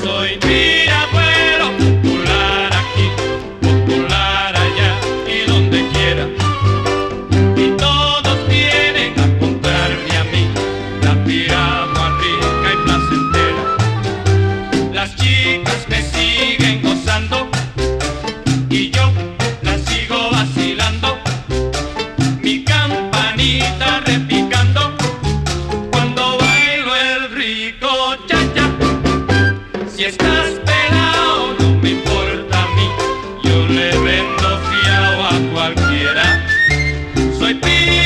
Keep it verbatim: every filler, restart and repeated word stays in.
Soy tirapuero, popular aquí, popular allá y donde quiera. Y todos vienen a comprarme a mí la piragua rica y placentera. Las chicas me siguen gozando y yo las sigo vacilando. Mi campanita repicando cuando bailo el rico cha-cha. Si estás pelado no me importa a mí, yo le vendo fiao a cualquiera. Soy